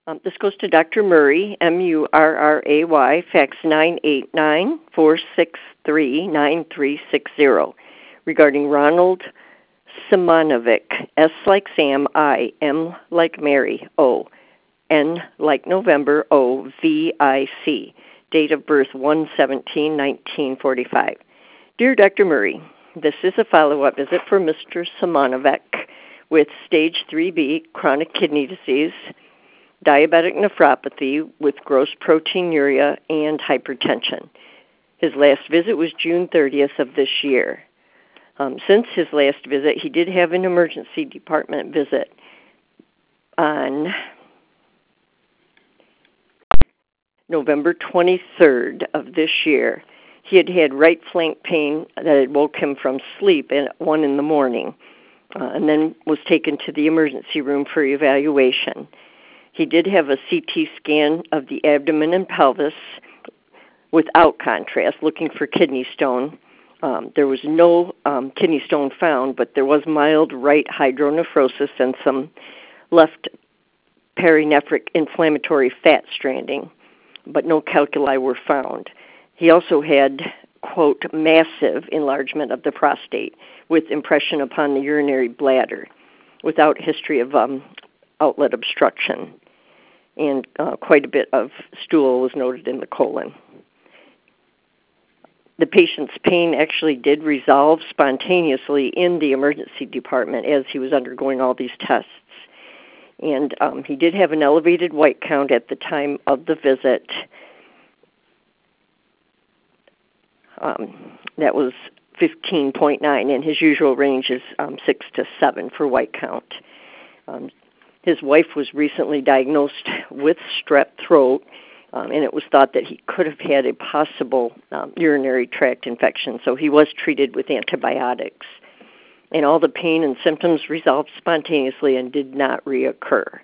This goes to Dr. Murray, Murray, fax 989-463-9360, regarding Ronald Simonovic, S like Sam, I, M like Mary, O, N like November, O, V-I-C, date of birth 1/17/1945. Dear Dr. Murray, this is a follow-up visit for Mr. Simonovic with stage 3B chronic kidney disease, diabetic nephropathy with gross proteinuria, and hypertension. His last visit was June 30th of this year. Since his last visit, he did have an emergency department visit on November 23rd of this year. He had had right flank pain that had woke him from sleep at 1 in the morning, and then was taken to the emergency room for evaluation. He did have a CT scan of the abdomen and pelvis without contrast, looking for kidney stone. There was no kidney stone found, but there was mild right hydronephrosis and some left perinephric inflammatory fat stranding, but no calculi were found. He also had, quote, massive enlargement of the prostate with impression upon the urinary bladder without history of outlet obstruction, and quite a bit of stool was noted in the colon. The patient's pain actually did resolve spontaneously in the emergency department as he was undergoing all these tests. And he did have an elevated white count at the time of the visit. That was 15.9, and his usual range is 6 to 7 for white count. His wife was recently diagnosed with strep throat, and it was thought that he could have had a possible urinary tract infection, so he was treated with antibiotics. And all the pain and symptoms resolved spontaneously and did not reoccur.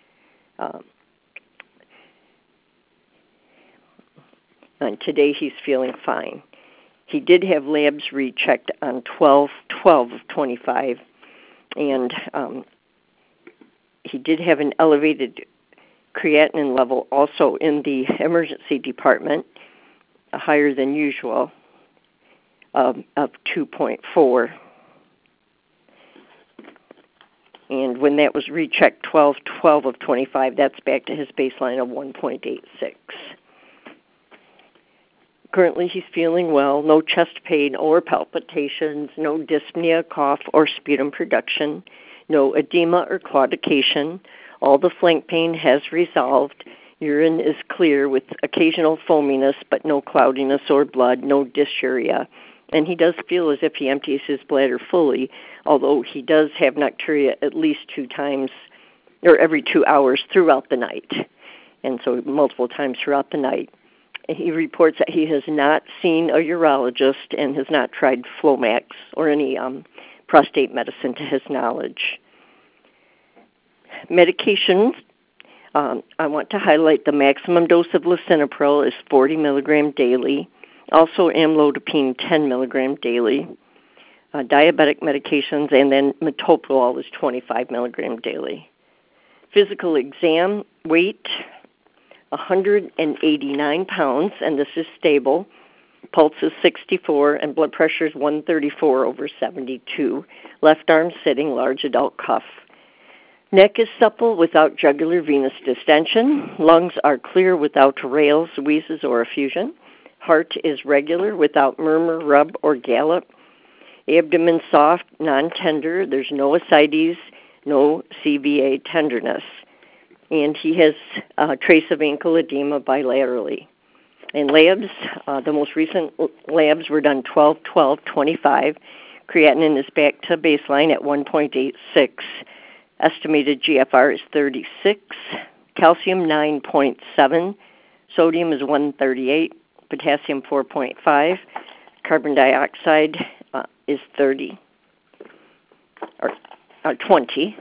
And today he's feeling fine. He did have labs rechecked on 12/12 of 25, and he did have an elevated creatinine level also in the emergency department, higher than usual, of 2.4. And when that was rechecked 12/12 of 25, that's back to his baseline of 1.86. Currently, he's feeling well, no chest pain or palpitations, no dyspnea, cough, or sputum production, no edema or claudication. All the flank pain has resolved. Urine is clear with occasional foaminess, but no cloudiness or blood, no dysuria. And he does feel as if he empties his bladder fully, although he does have nocturia at least 2 times, or every 2 hours throughout the night, and so multiple times throughout the night. He reports that he has not seen a urologist and has not tried Flomax or any prostate medicine to his knowledge. Medications, I want to highlight the maximum dose of lisinopril is 40 milligram daily. Also amlodipine 10 milligram daily. Diabetic medications, and then metoprolol is 25 milligram daily. Physical exam, weight 189 pounds, and this is stable. Pulse is 64, and blood pressure is 134/72. Left arm sitting, large adult cuff. Neck is supple without jugular venous distension. Lungs are clear without rales, wheezes, or effusion. Heart is regular without murmur, rub, or gallop. Abdomen soft, non-tender. There's no ascites, no CVA tenderness. And he has a trace of ankle edema bilaterally. And labs, the most recent labs were done 12/12/25. Creatinine is back to baseline at 1.86. Estimated GFR is 36. Calcium 9.7. Sodium is 138. Potassium 4.5. Carbon dioxide is 30 or 20.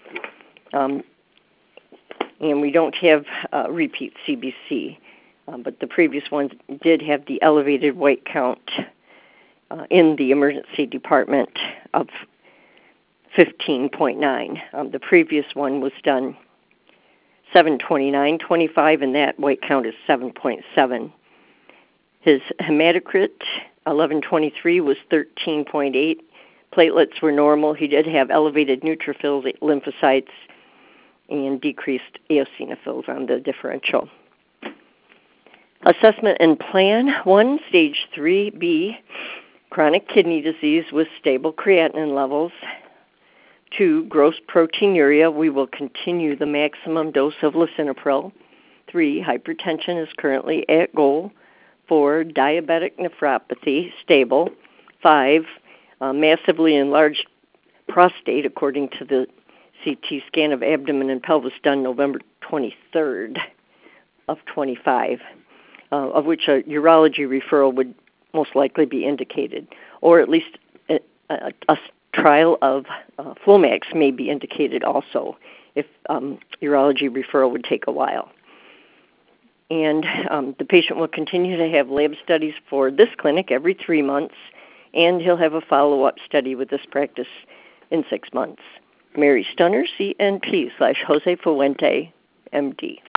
And we don't have repeat CBC, but the previous ones did have the elevated white count in the emergency department of 15.9. The previous one was done 729.25, and that white count is 7.7. His hematocrit, 1123, was 13.8. Platelets were normal. He did have elevated neutrophils, lymphocytes, and decreased eosinophils on the differential. Assessment and plan. 1, stage 3B, chronic kidney disease with stable creatinine levels. 2, gross proteinuria. We will continue the maximum dose of lisinopril. 3, hypertension is currently at goal. 4, diabetic nephropathy, stable. 5, massively enlarged prostate, according to the CT scan of abdomen and pelvis done November 23rd of 25, of which a urology referral would most likely be indicated, or at least a trial of Flomax may be indicated also if urology referral would take a while. And the patient will continue to have lab studies for this clinic every 3 months, and he'll have a follow-up study with this practice in 6 months. Mary Stunner, CNP /Jose Fuente, MD.